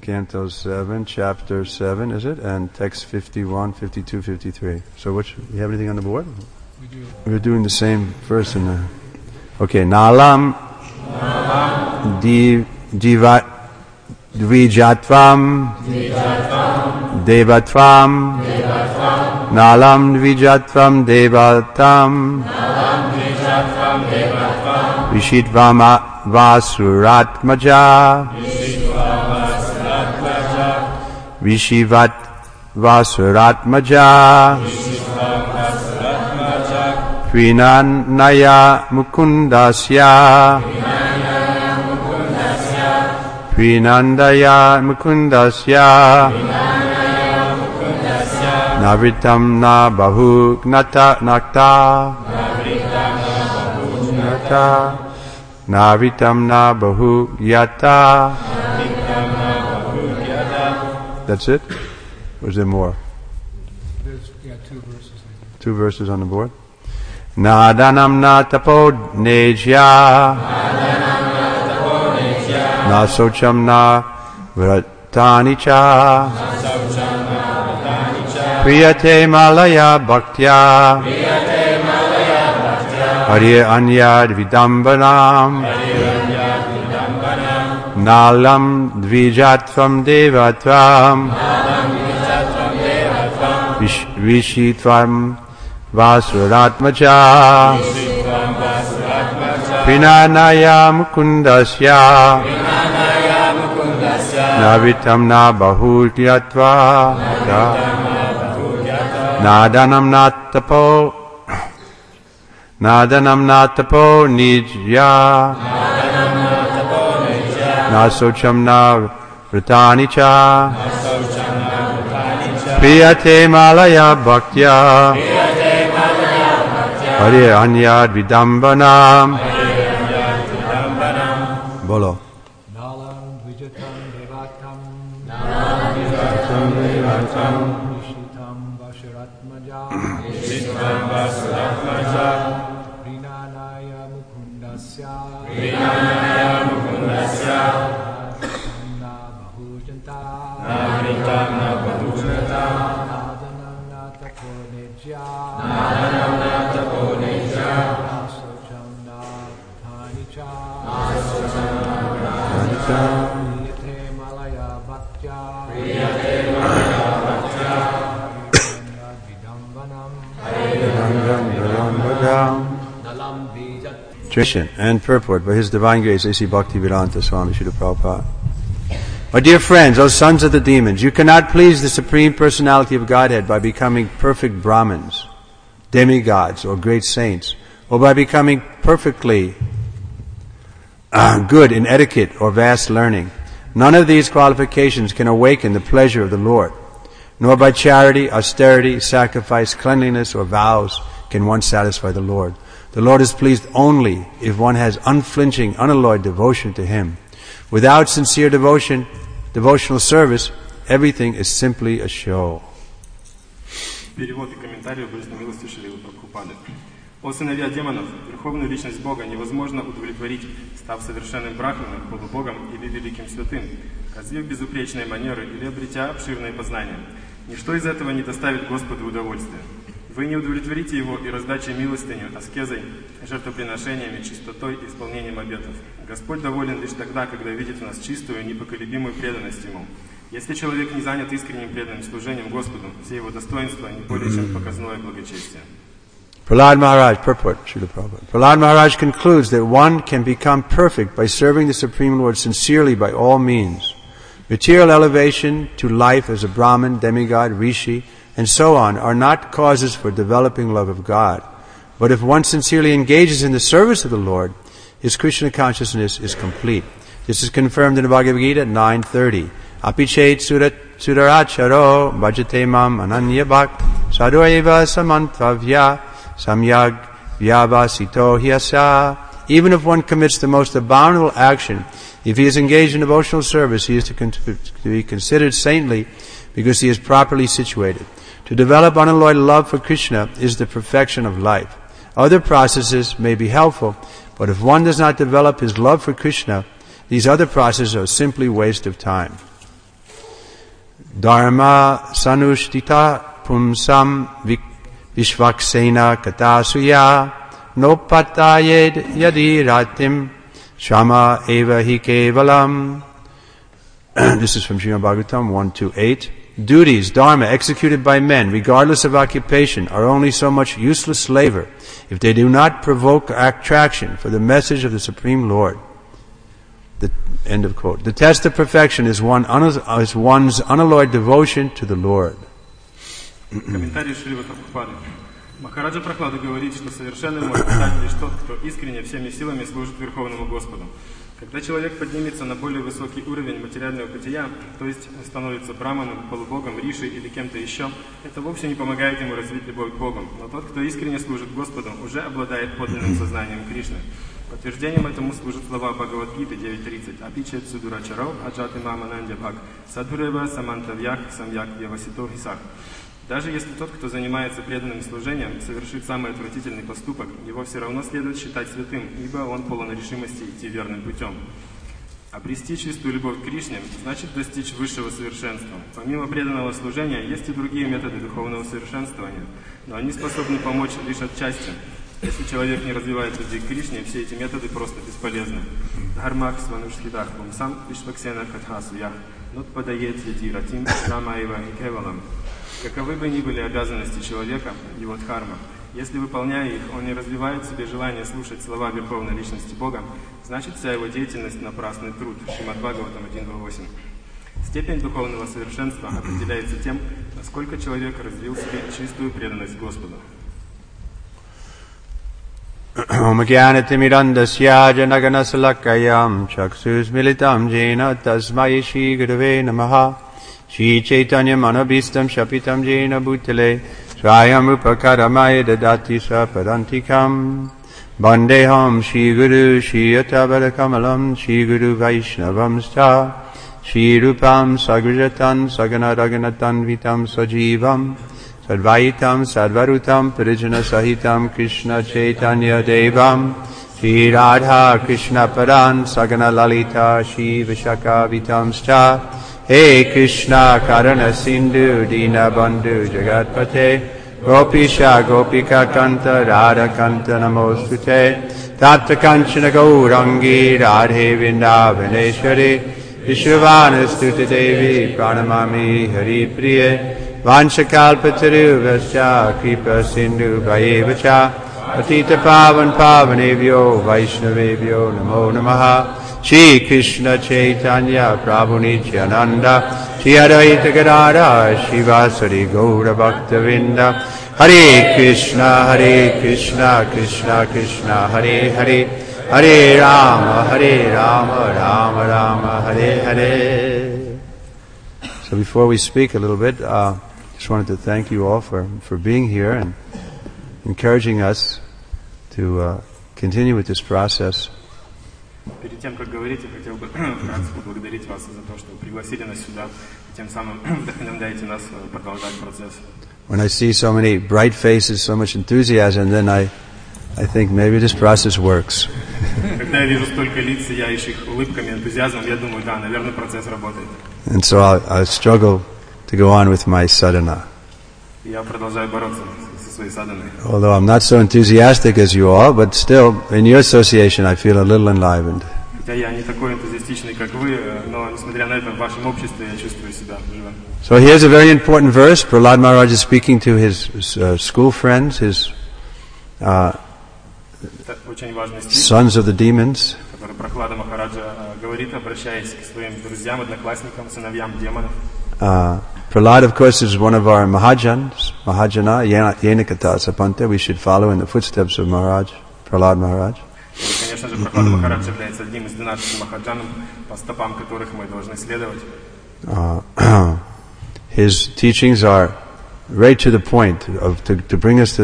Canto 7, Chapter 7, is it? And text 51, 52, 53. So you have anything on the board? We do. We're doing the same verse in the... Okay, Nalam Dvijatvam Devatvam Nalam Dvijatvam Devatam Vishitvam Vasuratmaja Vishivat Vasuratmaja Vinanaya Mukundasya Vinandaya Mukundasya Navitam na bahu gnata nakta Navitam na bahu yata. That's it? Or is there more? There's 2 verses. 2 verses on the board. Nadanam na tapo nejya Na socham na vratani cha Priyate malaya bhaktya Hariya anyad vidambanam Nalam dvijatvam devatvam Vishitvam Vasuratmaja Vinanaya Mukundasya Navitam na bahutyatva Nadanam natapo nijya Nasocham na vratani cha Priyate malaya bhaktya Hare anyad vidambanam. Bolo. Nalam Dvijatam Devatam Vishitam Vasuratmaja Vinanaya Mukundasya Navitam na Bahujanta Nadanam Natapo Nejya Nasocham na Dhanicha Priyate Malaya Bhaktya Translation and purport by His Divine Grace A.C. Bhaktivedanta Swami Srila Prabhupada. My dear friends, O sons of the demons, you cannot please the Supreme Personality of Godhead by becoming perfect Brahmins, demigods, or great saints, or by becoming perfectly good in etiquette or vast learning. None of these qualifications can awaken the pleasure of the Lord, nor by charity, austerity, sacrifice, cleanliness, or vows can one satisfy the Lord. The Lord is pleased only if one has unflinching, unalloyed devotion to Him. Without sincere devotional service, everything is simply a show. Перевод и комментарий Божьей милости Шрилы Прабхупады. О сыновья демонов, верховную личность Бога невозможно удовлетворить, став совершенным брахманом, полубогом или великим святым, развив безупречные манеры или обретя обширные познания. Ничто из этого не доставит Господу удовольствия. Вы не удовлетворите Его и раздачей милостыню, аскезой, жертвоприношениями, чистотой и исполнением обетов. Господь доволен лишь тогда, когда видит в нас чистую, непоколебимую преданность Ему. Если человек не занят искренним преданным служением Господу, все его достоинства не более чем показное благочестие. Prahlad Maharaj, purport, Srila Prabhupada. Prahlad Maharaj concludes that one can become perfect by serving the Supreme Lord sincerely by all means. Material elevation to life as a Brahmin, demigod, rishi, and so on are not causes for developing love of God. But if one sincerely engages in the service of the Lord, his Krishna consciousness is complete. This is confirmed in the Bhagavad Gita 9:30. Apichet sudaracharo bhajate mam ananya bhakt sadhaiva samantavya samyag vyavasito hyasa. Even if one commits the most abominable action, if he is engaged in devotional service, he is to be considered saintly because he is properly situated. To develop unalloyed love for Krishna is the perfection of life. Other processes may be helpful, but if one does not develop his love for Krishna, these other processes are simply waste of time. Dharma sanushtita pumsam vishvaksena katasuya nopatayed yadi ratim shama eva hi kevalam. This is from Srimad Bhagavatam 128. Duties, dharma, executed by men, regardless of occupation, are only so much useless labor if they do not provoke attraction for the message of the Supreme Lord. The end of quote. The test of perfection is one's unalloyed devotion to the Lord. Комментарий Шрила Прабхупады. Махараджа Прохлада говорит, что совершенным может стать лишь тот, кто искренне всеми силами служит Верховному Господу. Когда человек поднимется на более высокий уровень материального бытия, то есть становится браманом, полубогом, ришей или кем-то еще, это вовсе не помогает ему развить любовь к Богу. Но тот, кто искренне служит Господу, уже обладает подлинным сознанием Кришны. Подтверждением этому служат слова Бхагавад-гиты 9.30. Апичет судурачарау аджаты мама нандябхак садхурева самантавьях самьяк явасито хисах. Даже если тот, кто занимается преданным служением, совершит самый отвратительный поступок, его все равно следует считать святым, ибо он полон решимости идти верным путем. Обрести чистую любовь к Кришне значит достичь высшего совершенства. Помимо преданного служения, есть и другие методы духовного совершенствования, но они способны помочь лишь отчасти. Если человек не развивает людей к Кришне, все эти методы просто бесполезны. Дхармах сванушхидах пумсам вишваксена катхасуях нот падает яти ратим рамаева и кевалам. Каковы бы ни были обязанности человека, его дхарма, если, выполняя их, он не развивает в себе желание слушать слова Верховной Личности Бога, значит вся его деятельность напрасный труд. Шримад Бхагаватам 1.2.8. Степень духовного совершенства определяется тем, насколько человек развил в себе чистую преданность Господу. Om Jnanatimirandasya Janaganasalakayam Chaksus Militam Jena Tasmai Shri Gurave Namaha Shri Chaitanya Manabhistam Shapitam Jena Bhutale Swayam Upakaramaya Dadati Sapadantikam Bandeham Shri Guru Shri Yatabarakamalam Shri Guru Vaishnavam Sta Shri Rupam Sagrajatan Saganaraganatan Vitam Sajivam Sadvaitam Sadvarutam Parijana Sahitam Krishna Chaitanya Devam Shri Radha Krishna Padan Sagana Lalita Shri Vishaka Vitam Sta Hey Krishna Karana Sindhu Dina Bandhu Jagatpate Gopisha Gopika Kanta Radha Kanta Namostute Tata Kanchana Gaurangi Radhe Vrindavaneshwari Vishwavanastuti Devi Pranamami Hari Priye Vanchakalpataruvascha Kripa Sindhu Bhayevacha Patita Pavan Pavanevyo Vaishnavevyo Namo Namaha Shri Krishna Chaitanya Prabhu Nityananda Shri Advaita Gadadhara Shivasari Gaura Bhaktavinda Hare Krishna Krishna Krishna Hare Hare Hare Rama Rama Rama Hare Hare. So before we speak a little bit, just wanted to thank you all for being here and encouraging us to continue with this process. Перед тем, как говорить, я хотел бы вкратце поблагодарить вас за то, что пригласили нас сюда, и тем самым вдохновляете нас продолжать процесс. When I see so many bright faces, so much enthusiasm, then I think maybe this process works. Когда я вижу столько лиц, сияющих их улыбками, энтузиазмом, я думаю, да, наверное, процесс работает. And so I'll struggle to go on with my sadhana. Я продолжаю бороться со своей садханой. Although I'm not so enthusiastic as you all, but still, in your association, I feel a little enlivened. Хотя я не такой энтузиастичный, как вы, но несмотря на это, в вашем обществе я чувствую себя живым. So here's a very important verse. Prahlad Maharaj is speaking to his school friends, his sons of the demons. Который Прохлада Махараджа говорит, обращаясь к своим друзьям, одноклассникам, сыновьям демонов. Prahlad, of course, is one of our Mahajans, Mahajana, Yenakata Sapanta. We should follow in the footsteps of Maharaj, Prahlad Maharaj. Конечно же, Прохлада Махарадж является одним из 12 Махаджанов, по стопам которых мы должны следовать. His teachings are right to the point to bring us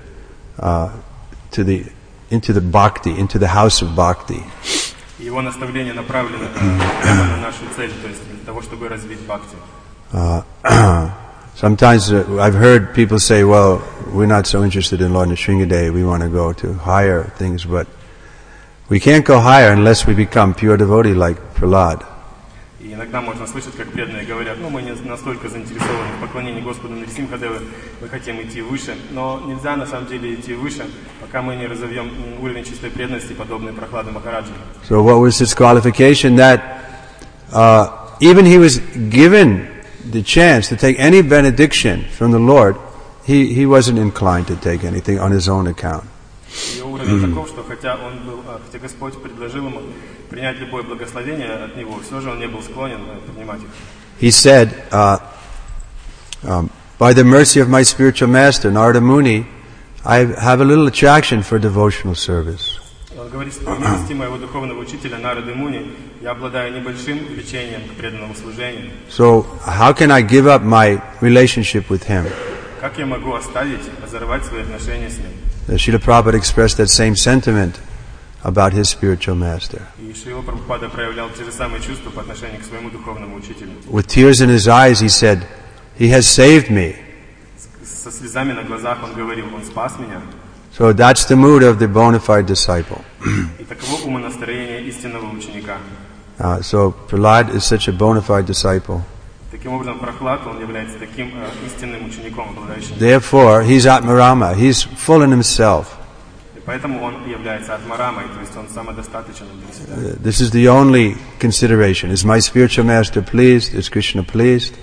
into the bhakti, into the house of bhakti. Его наставления направлены прямо на нашу цель, то есть для того, чтобы развить бхакти. Sometimes I've heard people say, well, we're not so interested in Lord Nrsingadev, we want to go to higher things, but we can't go higher unless we become pure devotee like Prahlad. И иногда можно слышать, как преданные говорят, мы не настолько заинтересованы в поклонении Господу Нарисимхадевы, мы хотим идти выше, но нельзя на самом деле идти выше, пока мы не разовьем уровень чистой преданности, подобный Прохладе Махараджи. So what was his qualification? That even he was given the chance to take any benediction from the Lord, he wasn't inclined to take anything on his own account. Ее уровень таков, что хотя Господь предложил ему принять любое благословение от него, все же он не был склонен принимать их. He said, by the mercy of my spiritual master, Narada Muni, I have a little attraction for devotional service. Он говорит, что по милости моего духовного учителя Нарады Муни я обладаю небольшим влечением к преданному служению. So how can I give up my relationship with him? Как я могу оставить, разорвать свои отношения с ним? Srila Prabhupada expressed that same sentiment about his spiritual master. И Шрила Прабхупада проявлял те же самые чувства по отношению к своему духовному учителю. With tears in his eyes, he said, "He has saved me." Со слезами на глазах он говорил, он спас меня. So that's the mood of the bona fide disciple. И таково умонастроение истинного ученика. So Prahlad is such a bona fide disciple. Таким образом, Прохлад, он является таким истинным учеником, обладающим. Therefore, he's Atmarama. He's full in himself. И поэтому он является Атмарамой, то есть он самодостаточен для себя. This is the only consideration. Is my spiritual master pleased? Is Krishna pleased?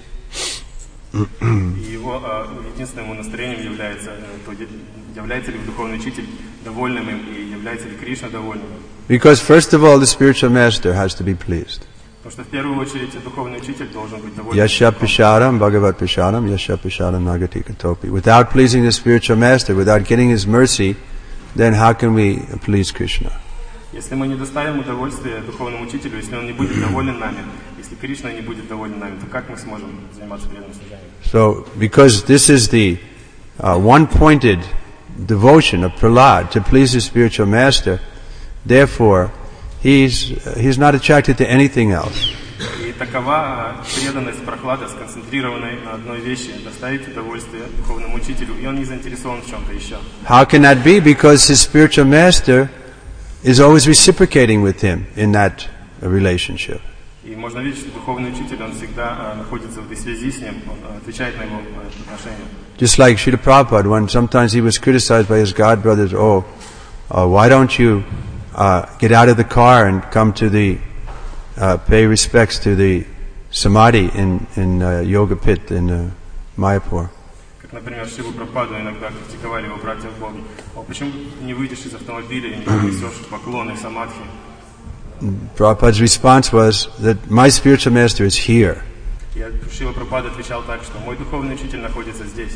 И его единственным настроением является ли духовный учитель довольным им, и является ли Кришна довольным. Because first of all, the spiritual master has to be pleased. Потому что в первую очередь духовный учитель должен быть доволен. Yasha Pisharam, Bhagavat Pisharam, Yasha Pisharam Nagati Katopi. Without pleasing the spiritual master, without getting his mercy, then how can we please Krishna? Если мы не доставим удовольствия духовному учителю, если он не будет доволен нами, если Кришна не будет доволен нами, то как мы сможем заниматься преданным служением? So, because this is the one-pointed devotion of Prahlad to please his spiritual master, therefore, he's not attracted to anything else. И такова преданность Прохлада, сконцентрированной на одной вещи, доставить удовольствие духовному учителю, и он не заинтересован в чем-то еще. How can that be? Because his spiritual master is always reciprocating with him in that relationship. И можно видеть, что духовный учитель, он всегда находится в этой связи с ним, он отвечает на его отношения. Just like Srila Prabhupada, when sometimes he was criticized by his godbrothers, why don't you get out of the car and come to the pay respects to the samadhi in Yoga Pit in Mayapur. Как, например, Шрилу Прабхупаду иногда критиковали его братья в Боге. Почему не выйдешь из автомобиля и не принесешь поклоны в самадхи? Prabhupada's response was that my spiritual master is here. И Шрила Прабхупада отвечал так, что мой духовный учитель находится здесь.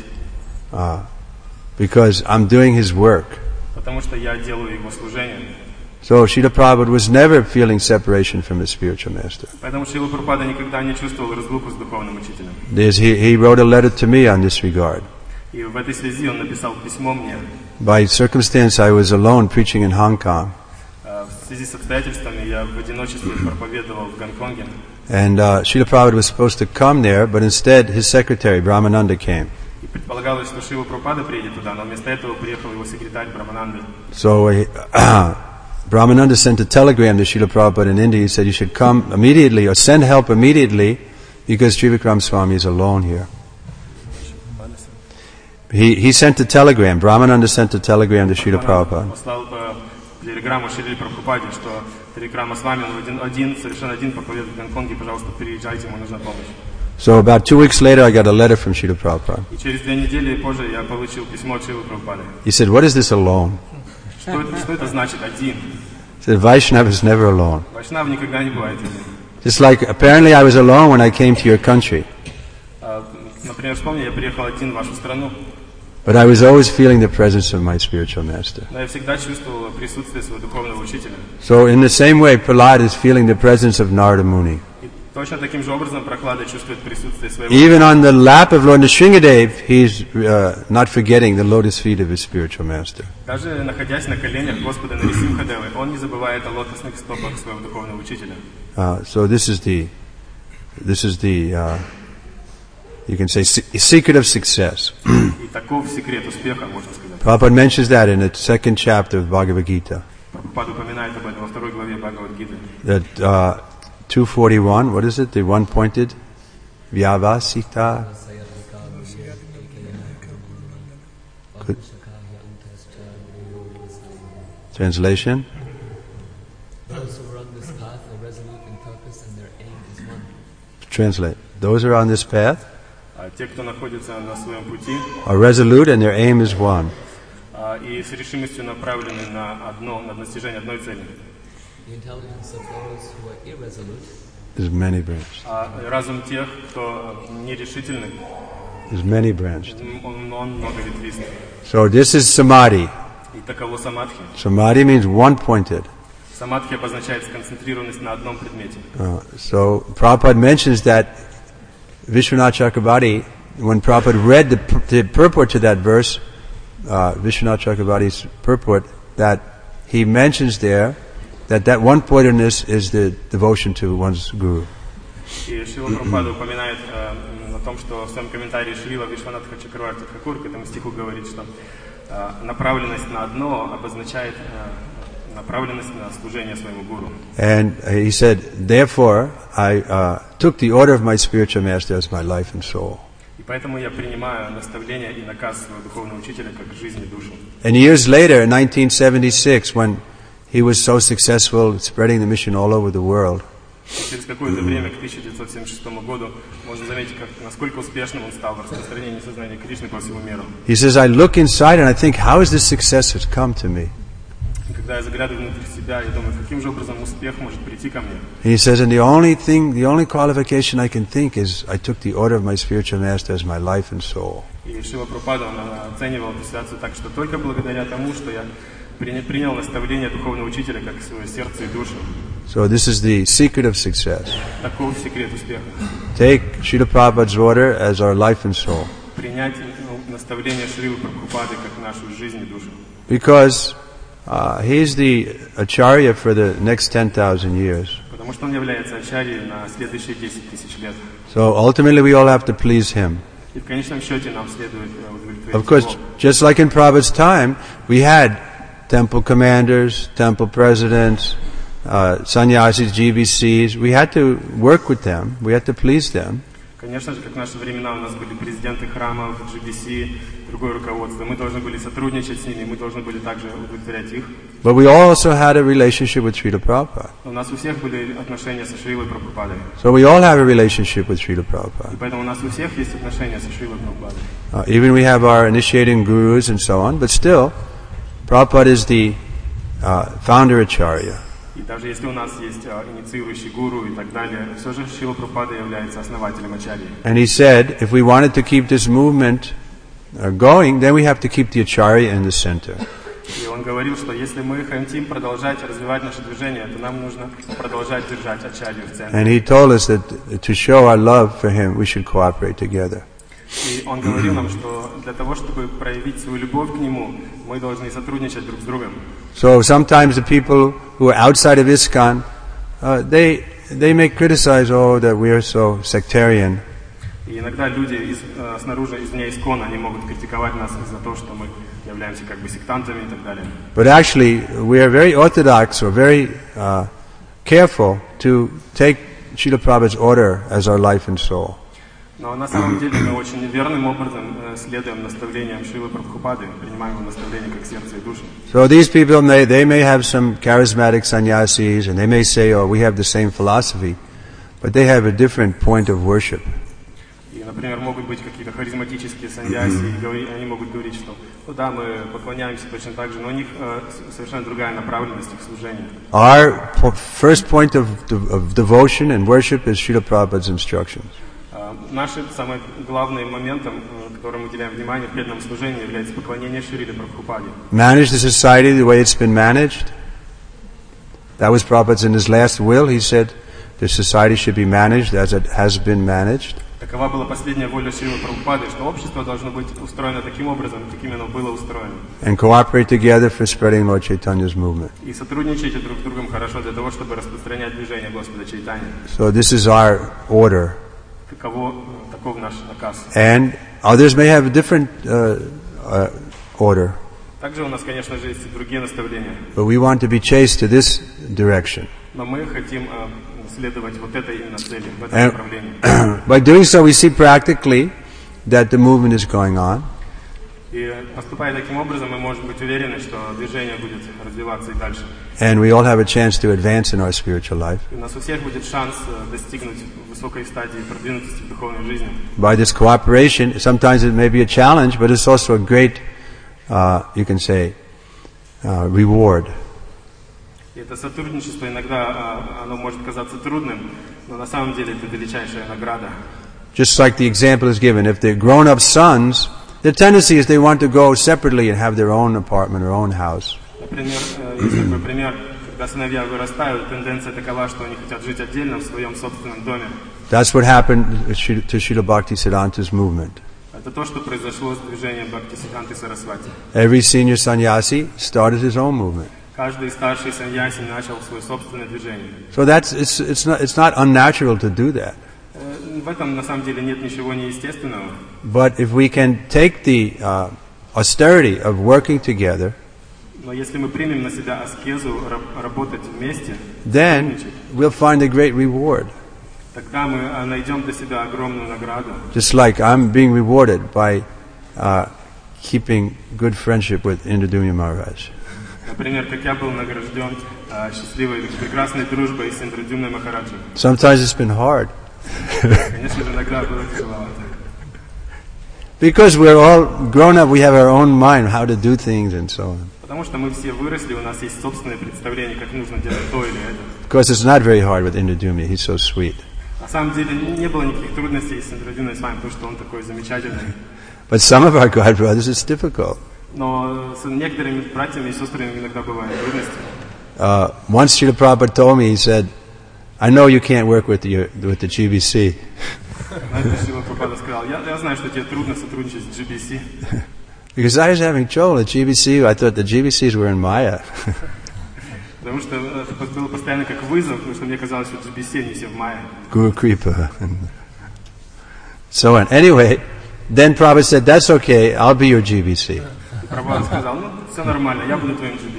Because I'm doing his work. Потому что я делаю его служение. So Srila Prabhupada was never feeling separation from his spiritual master. Поэтому Шрила Прабхупада никогда не чувствовал разлуку с духовным учителем. He wrote a letter to me on this regard. И в этой связи он написал письмо мне. By circumstance, I was alone preaching in Hong Kong. В связи с обстоятельствами я в одиночестве проповедовал в Гонконге. And Srila Prabhupada was supposed to come there, but instead his secretary, Brahmananda, came. И предполагалось, что Шрила Прабхупада приедет туда, но вместо этого приехал его секретарь Брахмананда. So Brahmananda sent a telegram to Srila Prabhupada in India. He said, you should come immediately or send help immediately because Trivikram Swami is alone here. He sent a telegram. Brahmananda sent a telegram to Srila Prabhupada. Послал телеграмму Шриле Прабхупаде, что Трикрама Свами, он совершенно один проповедует в Гонконге, пожалуйста, приезжайте, ему нужна помощь. So about 2 weeks later, I got a letter from Srila Prabhupada. И через 2 недели позже я получил письмо от Шрилы Прабхупады. He said, what is this alone? Что это значит один? He said, Vaishnava is never alone. Вайшнав никогда не бывает один. Just like apparently I was alone when I came to your country. Например, вспомни, я приехал один в вашу страну. But I was always feeling the presence of my spiritual master. Но я всегда чувствовал присутствие своего духовного учителя. So in the same way, Prahlad is feeling the presence of Narada Muni. И точно таким же образом Прохлада чувствует присутствие своего. Even on the lap of Lord Nrsingadev, he's not forgetting the lotus feet of his spiritual master. Даже находясь на коленях Господа Нарисимхадевы, он не забывает о лотосных стопах своего духовного учителя. So this is the you can say secret of success. И таков секрет успеха, можно сказать. Prabhupada mentions that in the 2nd chapter of Bhagavad Gita. Прабхупада упоминает об этом во 2 главе Бхагавад-гиты. That 241, what is it? The one-pointed Vyavasita. Good. Translation? Those who are on this path are resolute in purpose and their aim is one. Translate. Those who are on this path Те, кто находится на своем пути, are resolute and their aim is one. И с решимостью направлены на достижение одной цели. The intelligence of those who are irresolute There's many branches. Разум тех, кто нерешительный, There's many branches. он многоветвистый. So this is samadhi. И таково самадхи. Samadhi means one-pointed. Самадхи обозначает сконцентрированность на одном предмете. So Prabhupada mentions that Vishwanath Chakrabarti, when Prabhupada read the purport to that verse, Vishwanath Chakrabarti's purport, that he mentions there that one-pointedness is the devotion to one's guru. И Шрила Прабхупада упоминает о том, что в своем комментарии Шрила Вишванатха Чакраварти Тхакур к этому стиху говорит, что направленность на одно обозначает направленность на служение своему гуру. And he said, therefore, I took the order of my spiritual master as my life and soul. И поэтому я принимаю наставление и наказ своего духовного учителя как жизнь и душу. And years later, in 1976, when he was so successful spreading the mission all over the world, Через какое-то время, к 1976 году, можно заметить, насколько успешным он стал в распространении сознания Кришны по всему миру. he says, I look inside and I think, how has this success has come to me? И когда я заглядываю внутрь себя, я думаю, каким же образом успех может прийти ко мне. And he says, and the only qualification I can think is, I took the order of my spiritual master as my life and soul. И Шрила Прабхупада оценивал эту ситуацию так, что только благодаря тому, что я принял наставление духовного учителя как свое сердце и душу. So this is the secret of success. Таков секрет успеха. Take Srila Prabhupada's order as our life and soul. Принять наставление Шрилы Прабхупады как нашу жизнь и душу. Because he's the acharya for the next 10,000 years. Потому что он является ачарьей на следующие 10 тысяч лет. So ultimately we all have to please him. И в конечном счете нам следует удовлетворить Of course, его. just like in Prabhupada's time, we had temple commanders, temple presidents, sannyasis, GBCs. We had to work with them. We had to please them. Конечно же, как в наши времена у нас были президенты храмов, GBC, другое руководство. Мы должны были сотрудничать с ними, мы должны были также удовлетворять их. But we also had a relationship with Srila Prabhupada. Но у нас у всех были отношения со Шрилой Прабхупадой. So we all have a relationship with Srila Prabhupada. И поэтому у нас у всех есть отношения со Шрилой Прабхупадой. Even we have our initiating gurus and so on, but still, Prabhupada is the founder acharya. И даже если у нас есть инициирующий гуру и так далее, все же Шрила Прабхупада является основателем ачарьи. And he said, if we wanted to keep this movement going, then we have to keep the acharya in the center. И он говорил, что если мы хотим продолжать развивать наше движение, то нам нужно продолжать держать ачарью в центре. And he told us that to show our love for him, we should cooperate together. И он говорил нам, что для того, чтобы проявить свою любовь к нему, мы должны сотрудничать друг с другом. So sometimes the people who are outside of ISKCON, they may criticize, that we are so sectarian. И иногда люди снаружи, извне ИСККОНа, они могут критиковать нас за то, что мы являемся как бы сектантами и так далее. But actually, we are very orthodox or very careful to take Srila Prabhupada's order as our life and soul. Но на самом деле мы очень верным образом следуем наставлениям Шрилы Прабхупады, принимаем его наставления как сердце и душу. So these people they may have some charismatic sannyasis and they may say, we have the same philosophy, but they have a different point of worship. И, например, могут быть какие-то харизматические саньяси, и они могут говорить, что да, мы поклоняемся точно так же, но у них совершенно другая направленность их служения. Our first point of devotion and worship is Srila Prabhupada's instructions. Нашим самым главным моментом, которым мы уделяем внимание в преданном служении, является поклонение Шриле Прабхупаде. Manage the society the way it's been managed. That was Prabhupada's in his last will. He said the society should be managed as it has been managed. Такова была последняя воля Шрилы Прабхупады, что общество должно быть устроено таким образом, каким оно было устроено. And cooperate together for spreading Lord Chaitanya's movement. И сотрудничайте друг с другом хорошо для того, чтобы распространять движение Господа Чайтаньи. So this is our order. Таков наш наказ. And others may have a different order. Также у нас, конечно же, есть и другие наставления. But we want to be chased to this direction. Но мы хотим следовать вот этой именно цели, в этом направлении. By doing so, we see practically that the movement is going on. И поступая таким образом, мы можем быть уверены, что движение будет развиваться и дальше. And we all have a chance to advance in our spiritual life. И у нас у всех будет шанс достигнуть высокой стадии продвинутости в духовной жизни. By this cooperation, sometimes it may be a challenge, but it's also a great, you can say, reward. И это сотрудничество иногда оно может казаться трудным, но на самом деле это величайшая награда. Just like the example is given, if they're grown-up sons, the tendency is they want to go separately and have their own apartment or own house. Например, есть такой пример, когда сыновья вырастают, тенденция такова, что они хотят жить отдельно в своем собственном доме. That's what happened to Srila Bhaktisiddhanta's movement. Это то, что произошло с движением Бхактисиддханты Сарасвати. Every senior sannyasi started his own movement. Каждый старший саньяси начал свое собственное движение. So it's not unnatural to do that. В этом на самом деле нет ничего неестественного. But if we can take the austerity of working together, Но если мы примем на себя аскезу работать вместе, then we'll find a great reward. тогда мы найдем для себя огромную награду. Just like I'm being rewarded by keeping good friendship with Indradumya Maharaj. Например, как я был награжден счастливой, прекрасной дружбой с Индрадюмной Махараджем. Sometimes it's been hard. Конечно же, иногда было тяжеловато. Because we're all grown up, we have our own mind how to do things and so on. Потому что мы все выросли, у нас есть собственное представление, как нужно делать то или это. Because it's not very hard with Indradumya, he's so sweet. На самом деле не было никаких трудностей с Индрадюмной с вами, потому что он такой замечательный. But some of our God brothers, it's difficult. Но с некоторыми братьями и сестрами иногда бывают трудности. Once Srila Prabhupada told me, he said, I know you can't work with the GBC. Знаете, Шрила Прабхупада сказал, я знаю, что тебе трудно сотрудничать с GBC. Because I was having trouble at GBC, I thought the GBCs were in Maya. Потому что это было постоянно как вызов, потому что мне казалось, что GBC они все в Майя. Guru Kripa. So on. Anyway, then Prabhupada said, that's okay, I'll be your GBC. Прабхупада сказал, все нормально, я буду твоим GBC.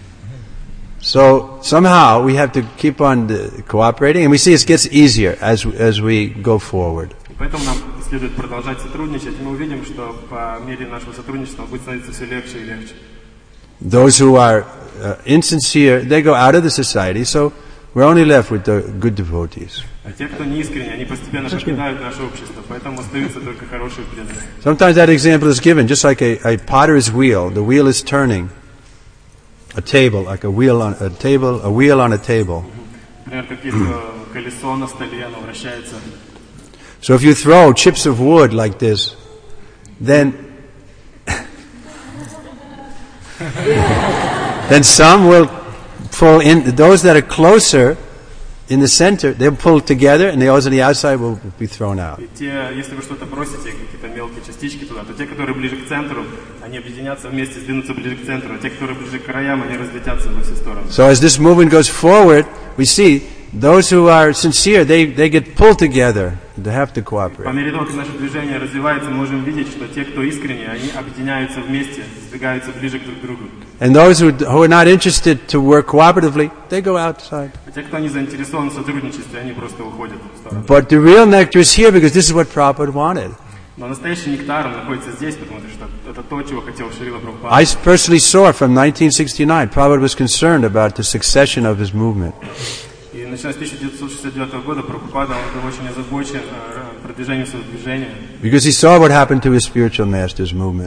So somehow we have to keep on cooperating, and we see it gets easier as we go forward. И поэтому нам следует продолжать сотрудничать, и мы увидим, что по мере нашего сотрудничества будет становиться все легче и легче. Those who are insincere, they go out of the society, so we're only left with the good devotees. А те, кто не искренне, они постепенно покидают наше общество, поэтому остаются только хорошие преданные. Sometimes that example is given, just like a potter's wheel. The wheel is turning. A table, like a wheel on a table, a wheel on a table. Например, как есть колесо на столе, оно вращается. So if you throw chips of wood like this, then some will pull in. Those that are closer in the center, they'll pull together, and those on the outside will be thrown out. И те, если вы что-то бросите, какие-то мелкие частички туда, то те, которые ближе к центру, они объединятся вместе, сдвинутся ближе к центру, а те, которые ближе к краям, они разлетятся во все стороны. So as this movement goes forward, we see those who are sincere, they get pulled together. They have to По cooperate. мере того, как наше движение развивается, мы можем видеть, что те, кто искренне, они объединяются вместе, сдвигаются ближе друг к другу. And those who are not interested to work cooperatively, they go outside. А те, кто не заинтересован в сотрудничестве, они просто уходят в сторону. But the real nectar is here because this is what Prabhupada wanted. Но настоящий нектар находится здесь, потому что это то, чего хотел Шрила Прабхупада. I personally saw it from 1969. Prabhupada was concerned about the succession of his movement. И начиная с 1969 года Прабхупада был очень озабочен продвижением своего движения. Because he saw what happened to his spiritual master's movement.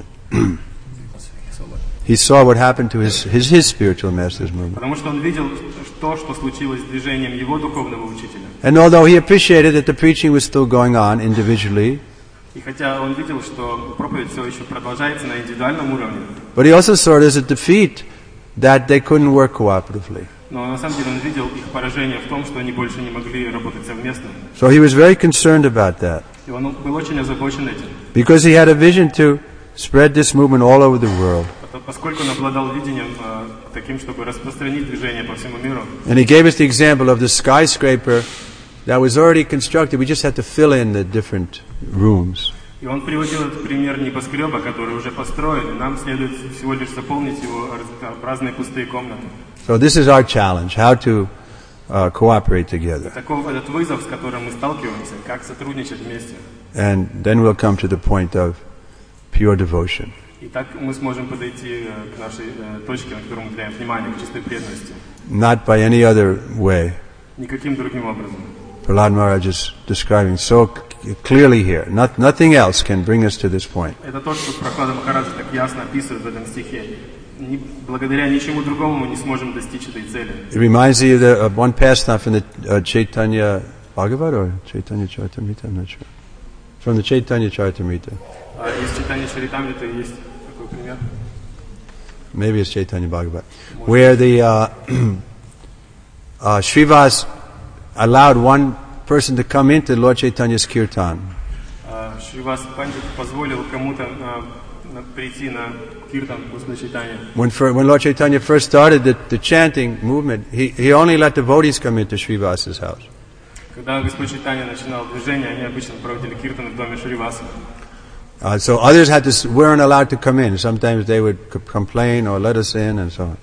He saw what happened to his spiritual master's movement. Потому что он видел то, что случилось с движением его духовного учителя. And although he appreciated that the preaching was still going on individually, И хотя он видел, что проповедь все еще продолжается на индивидуальном уровне, but he also saw it as a defeat that they couldn't work cooperatively. но на самом деле он видел их поражение в том, что они больше не могли работать совместно. So he was very concerned about that. И он был очень озабочен этим. Because he had a vision to spread this movement all over the world. Поскольку он обладал видением таким, чтобы распространить движение по всему миру. And he gave us the example of the skyscraper that was already constructed. We just had to fill in the different rooms. И он приводил этот пример небоскреба, который уже построен, и нам следует всего лишь заполнить его разные пустые комнаты. So this is our challenge, how to cooperate together. Этот вызов, с которым мы сталкиваемся, как сотрудничать вместе. And then we'll come to the point of pure devotion. И так мы сможем подойти к нашей точке, на которой мы уделяем внимание, к чистой преданности. Not by any other way. Никаким другим образом. Prahlad Maharaj is describing so clearly here. Nothing else can bring us to this point. Это то, что Прохлада Махараджа так ясно описывает в этом стихе. Благодаря ничему другому мы не сможем достичь этой цели. It reminds me of one pastime from the Chaitanya Bhagavat or Chaitanya Charitamrita, I'm not sure. From the Chaitanya Charitamrita. Из Чайтанья Чаритамрита есть такой пример. Maybe it's Chaitanya Bhagavat. Where the Srivas allowed one person to come into Lord Chaitanya's kirtan. Шривас Пандит позволил кому-то прийти на киртан Господа Чайтанья. When Lord Chaitanya first started the chanting movement, he only let devotees come into Srivas's house. Когда Господь Чайтанья начинал движение, они обычно проводили киртан в доме Шриваса. So others weren't allowed to come in. Sometimes they would complain or let us in and so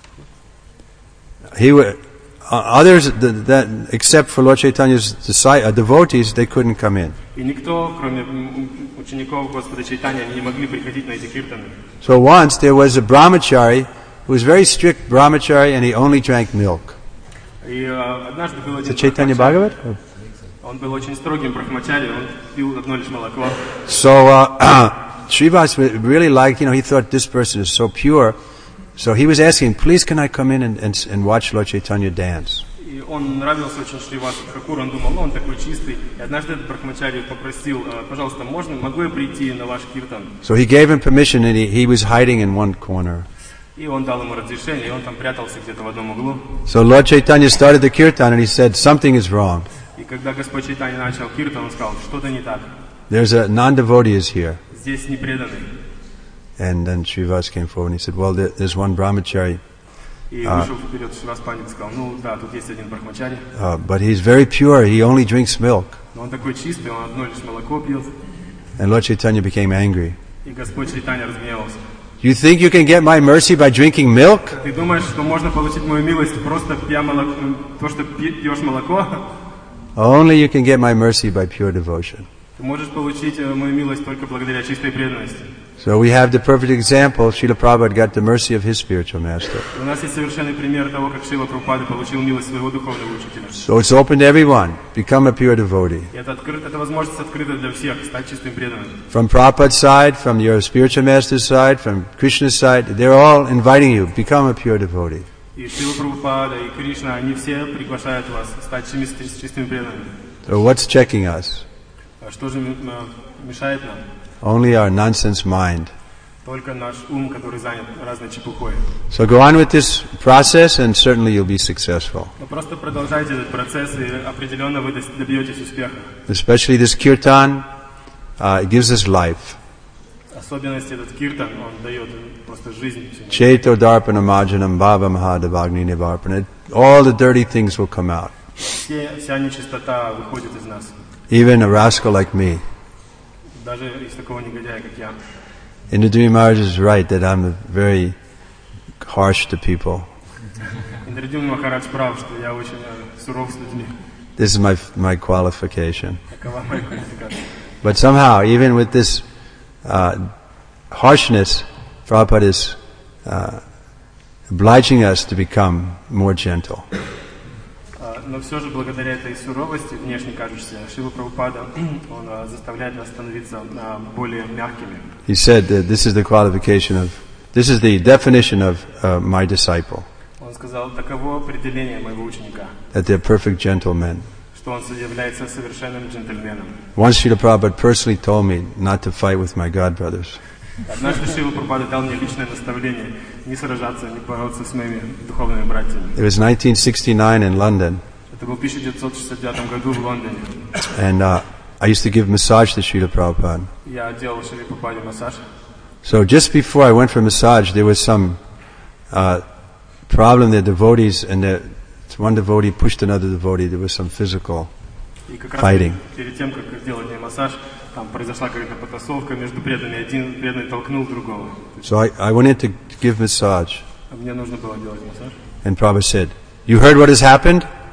on. Others, except for Lord Chaitanya's devotees, they couldn't come in. И никто, кроме учеников Господа Чайтанья, не могли приходить на эти киртаны. So once there was a brahmachari who was very strict brahmachari and he only drank milk. И однажды был один Chaitanya Bhagavat? Он был очень строгим брахмачари, он пил одно лишь молоко. So Srivas really liked, he thought this person is so pure. So he was asking, please can I come in and watch Lord Chaitanya dance? И он нравился очень Шривасу Тхакуру, он думал, он такой чистый. И однажды этот брахмачари попросил, пожалуйста, могу я прийти на ваш киртан? So he gave him permission and he was hiding in one corner. И он дал ему разрешение, и он там прятался где-то в одном углу. So Lord Chaitanya started the kirtan and he said, something is wrong. И когда Господь Чайтанья начал киртан, он сказал, что-то не так. There's a non-devotee is here. Здесь непреданный. And then Srivas came forward and he said, well, there's one brahmachari. И вышел вперед Шривас Пандит и сказал, да, тут есть один брахмачари. But he's very pure, he only drinks milk. Но он такой чистый, он одно лишь молоко пьет. And Lord Chaitanya became angry. И Господь Чайтанья разгневался. You think you can get my mercy by drinking milk? Ты думаешь, что можно получить мою милость, просто пья молоко, то, что пьешь молоко? Only you can get my mercy by pure devotion. Ты можешь получить мою милость только благодаря чистой преданности. So we have the perfect example. Srila Prabhupada got the mercy of his spiritual master. У нас есть совершенный пример того, как Шрила Прабхупада получил милость своего духовного учителя. So it's open to everyone. Become a pure devotee. И эта возможность открыта для всех, стать чистым преданным. From Prabhupada's side, from your spiritual master's side, from Krishna's side, they're all inviting you. Become a pure devotee. И Шрила Прабхупада, и Кришна, они все приглашают вас стать чистыми преданными. So what's checking us? Что же мешает нам? Only our nonsense mind. Только наш ум, который занят разной чепухой. So go on with this process and certainly you'll be successful. Но просто продолжайте этот процесс, и определенно вы добьетесь успеха. Especially this kirtan, it gives us life. Особенность этот киртан, он дает просто жизнь. Cheto darpana majanam bhava mahadavagni nivarpana. All the dirty things will come out. Вся нечистота выходит из нас. Even a rascal like me. Даже из такого негодяя, как я. Indradini Maharaj is right that I'm very harsh to people. Индрадини Махарадж прав, что я очень суров с людьми. This is my qualification. Такова моя квалификация. But somehow, even with this harshness, Prabhupada is obliging us to become more gentle. Но все же благодаря этой суровости, внешне кажущейся, Шрила Прабхупада, он заставляет нас становиться более мягкими. He said that this is the definition of my disciple. Он сказал, таково определение моего ученика. That they're perfect gentlemen. Что он является совершенным джентльменом. Once Srila Prabhupada personally told me not to fight with my godbrothers. Однажды Шрила Прабхупада дал мне личное наставление не сражаться, не бороться с моими духовными братьями. It was 1969 in London. Это был в 1969 году в Лондоне. And I used to give massage to Srila Prabhupada. Я делал Шриле Прабхупаде массаж. So just before I went for massage, there was some problem. The devotees and one devotee pushed another devotee. There was some physical fighting. Перед тем, как сделать мне массаж, там произошла какая-то потасовка между преданными. Один преданный толкнул другого. So I went in to give massage. А мне нужно было делать массаж. And Prabhupada said, "You heard what has happened?"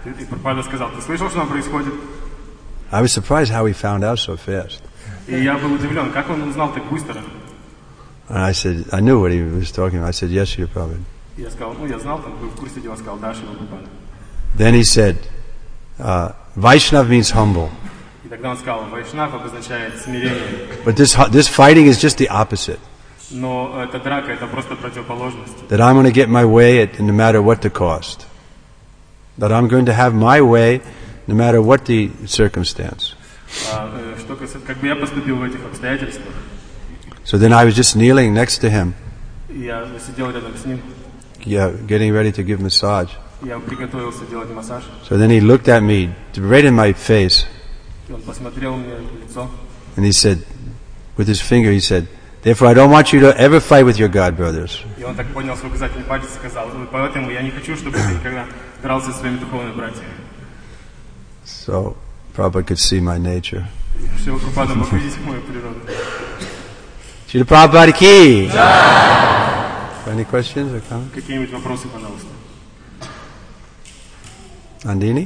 И Прабхупада сказал: ты слышал, что там происходит? I was surprised how he found out so fast. И я был удивлен, как он узнал так быстро. And I said, I knew what he was talking about. I said, yes, Srila Prabhupada. И я сказал, я знал, там, был в курсе дела, сказал, да, Шрила Прабхупада. Then he said, Vaishnav means humble. И тогда он сказал, Вайшнав обозначает смирение. But this fighting is just the opposite. Но эта драка, это просто противоположность. That I'm going to get my way no matter what the cost. That I'm going to have my way no matter what the circumstance. Что как бы я поступил в этих обстоятельствах. So then I was just kneeling next to him. Я сидел рядом с ним. Getting ready to give massage. Я приготовился делать массаж. So then he looked at me, right in my face. И он посмотрел мне в лицо. And he said, with his finger, he said, therefore I don't want you to ever fight with your God brothers. И он так поднял свой указательный палец и сказал, поэтому я не хочу, чтобы ты никогда дрался со своими духовными братьями. So Prabhupada could see my nature. Шрила Прабхупада мог видеть мою природу. Srila Prabhupada ki! Any questions or comments? Какие-нибудь вопросы, пожалуйста? Nandini?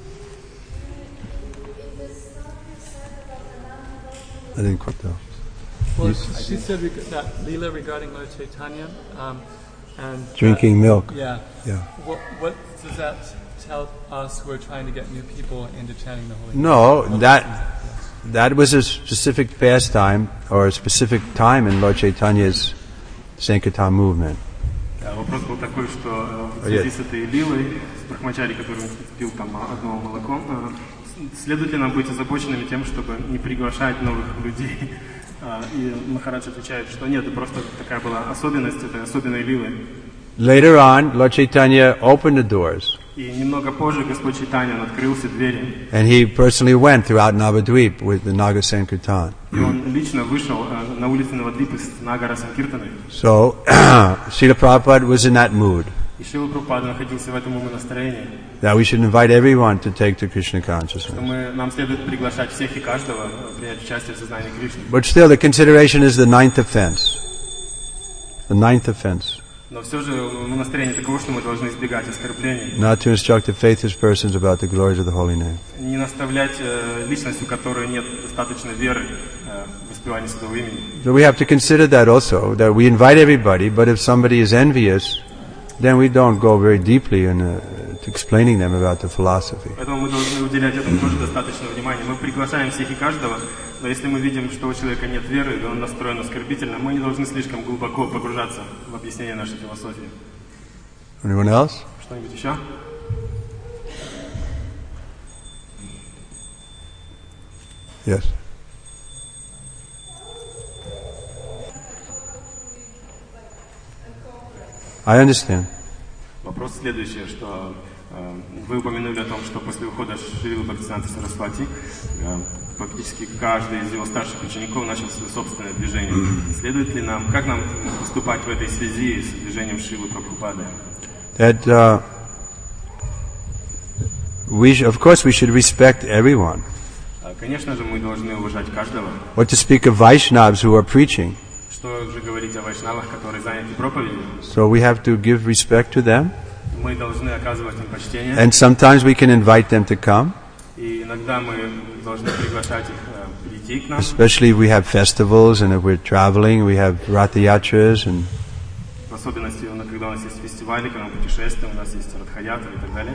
I didn't quite know. Well, she said that Leela regarding Lord Chaitanya and Drinking milk. Yeah. Yeah. What does that tell us who are trying to get new people into chanting the Holy Name? No, that was a specific pastime or a specific time in Lord Chaitanya's Sankirtan movement. Вопрос был такой, что в связи с этой лилой, с Брахмачари, который пил там одно молоко, следует ли нам быть озабоченными тем, чтобы не приглашать новых людей? И Махарадж отвечает, что нет, это просто такая была особенность, это особенной лилы. Later on, Lord Chaitanya opened the doors. И немного позже Господь Чайтанья, он открыл все двери. And he personally went throughout Navadvip with the Naga Sankirtan. И он лично вышел на улице Навадвипы с Нагара Санкиртаной. So, Srila Prabhupada was in that mood. И Шрила Прабхупада находился в этом настроении. That we should invite everyone to take to Krishna consciousness. Нам следует приглашать всех и каждого принять участие в сознании Кришны. But still, the consideration is the ninth offense. The ninth offense. Но все же настроение таково, что мы должны избегать оскорблений. Not to instruct the faithless persons about the glories of the holy name. Не наставлять личность, у которой нет достаточно веры в воспевании святого имени. So we have to consider that also, that we invite everybody, but if somebody is envious, then we don't go very deeply in explaining them about the philosophy. Поэтому мы должны уделять этому тоже достаточно внимания. Мы приглашаем всех и каждого, но если мы видим, что у человека нет веры, или он настроен оскорбительно, мы не должны слишком глубоко погружаться в объяснение нашей философии. Anyone else? Что-нибудь еще? Yes. I understand. Вопрос следующий, что вы упомянули о том, что после ухода Шрилы Бхактисиданта Сарасвати практически каждый из его старших учеников начал свое собственное движение. Следует ли нам, как нам поступать в этой связи с движением Шрилы Прабхупады? That of course we should respect everyone. Конечно же, мы должны уважать каждого. What to speak of Vaishnavas who are preaching? Что же говорить о вайшнавах, которые заняты проповедью? So we have to give respect to them. Мы должны оказывать им почтение. And sometimes we can invite them to come. И иногда мы должны приглашать их прийти к нам. Especially if we have festivals and if we're traveling, we have Ratha Yatras and. В особенности, когда у нас есть фестивали, когда мы путешествуем, у нас есть Радха-ятра и так далее.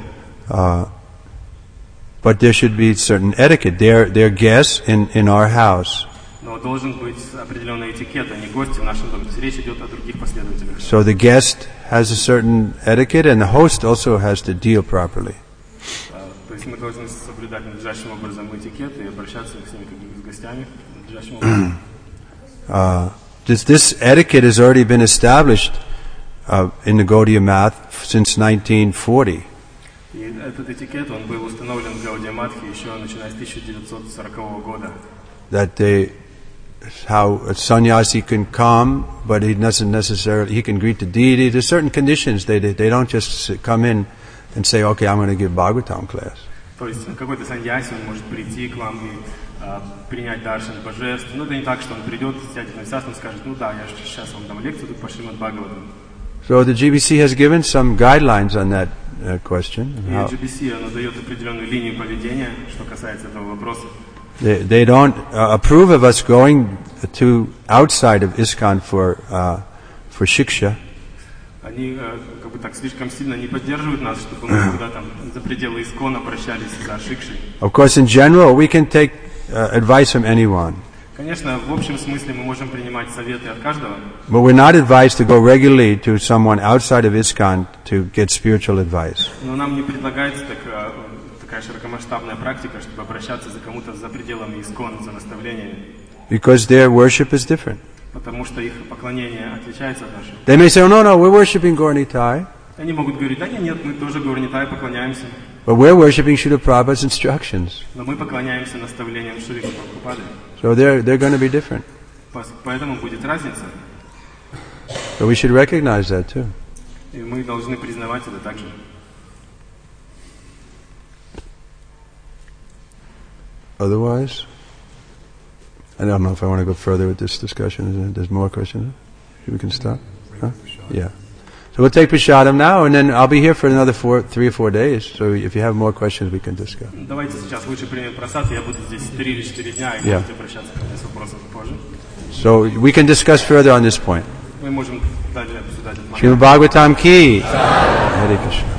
But there should be certain etiquette. They're guests in our house. Но должен быть определенный этикет, а не гости в нашем доме. То есть речь идет о других последователях. So the guest has a certain etiquette, and the host also has to deal properly. То есть мы должны соблюдать надлежащим образом этикет и обращаться с ними как с гостями надлежащим образом. This etiquette has already been established in the Gaudiya Math since 1940. И этот этикет, он был установлен в Гаудия Матхе еще начиная с 1940 года. That how a sannyasi can come, but he doesn't necessarily, he can greet the deity. There's certain conditions. They don't just come in and say, okay, I'm going to give Bhagavatam class. То есть какой-то саньяси, он может прийти к вам и принять даршан божеств. Но это не так, что он придет, сядет на сасну и скажет, ну да, я сейчас вам дам лекцию, тут по Шримад Бхагаватам. So the GBC has given some guidelines on that question. И GBC, оно дает определенную линию поведения, что касается этого вопроса. They don't approve of us going to outside of ISKCON for shiksha. Они как бы так слишком сильно не поддерживают нас, чтобы мы куда там за пределы ИСККОН обращались за шикшей. Of course, in general, we can take advice from anyone. Конечно, в общем смысле мы можем принимать советы от каждого. But we're not advised to go regularly to someone outside of ISKCON to get spiritual advice. Но нам не предлагается такая широкомасштабная практика, чтобы обращаться за кому-то за пределами ИСККОН, за наставлениями. Because their worship is different. Потому что их поклонение отличается от нашего. They may say, oh, no, we're worshiping Gaur Nitai. Они могут говорить, да нет, мы тоже Gaur Nitai поклоняемся. But we're worshiping Srila Prabhupada's instructions. Но мы поклоняемся наставлениям Шрилы Прабхупады. So they're going to be different. Поэтому будет разница. So we should recognize that too. И мы должны признавать это также. Otherwise, I don't know if I want to go further with this discussion. There's more questions. We can stop? Huh? Yeah. So we'll take Prashadam now, and then I'll be here for another 3 or 4 days. So if you have more questions, we can discuss. Давайте сейчас лучше примем просад. Я буду здесь 3 или 4 дня, и можете обращаться ко мне с вопросами позже. So we can discuss further on this point. Мы можем далее обсуждать этот момент. Srimad Bhagavatam ki. Hare Krishna.